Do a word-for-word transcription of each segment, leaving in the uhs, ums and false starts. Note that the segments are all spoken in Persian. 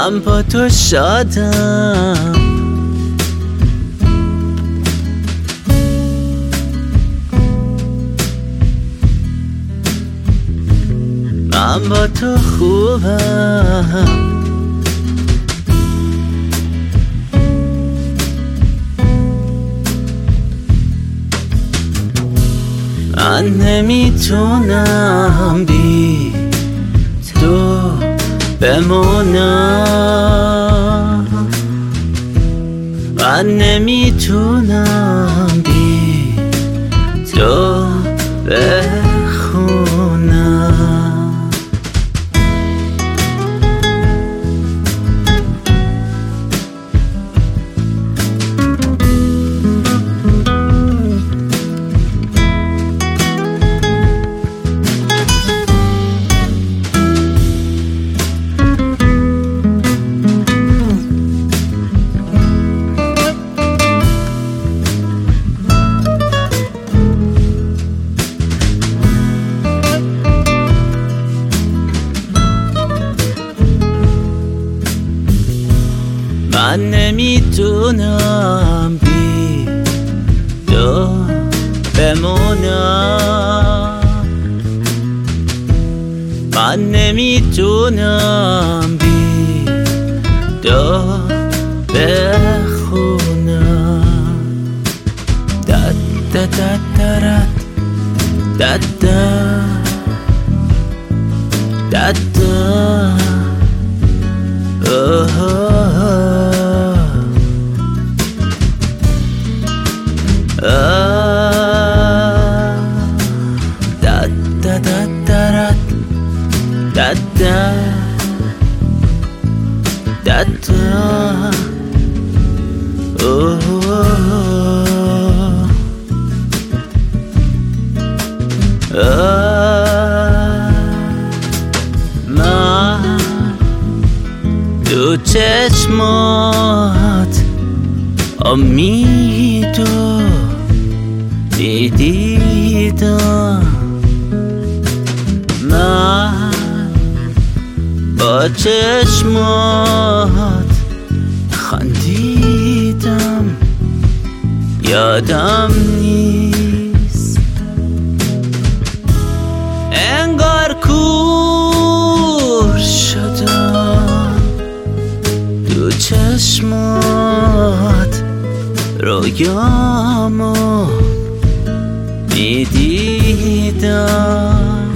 من با تو شادم، من با تو خوبم. من نمیتونم بی تو بمونم، من نمیتونم بی تو بخونم. من نمیتونم بی تو بمونم، من نمیتونم بی تو بخونم. دد دد دد دد دد Da da da da, oh, oh, من تو چشمات امیدو دیدیدم، من با چشمات خندیدم، یادم نیست انگار کور شدم تو چشمات، رویامو میدیدم،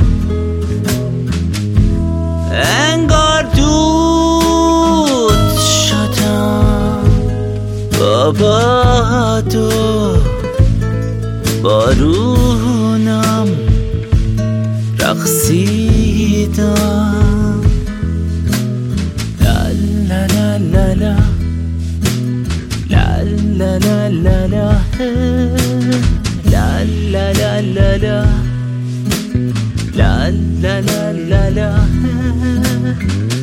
انگار دود شدم با باد و بارونم رقصیدم. لا لا لا لا لا لا لا لا لا لا لا لا لا لا لا لا لا لا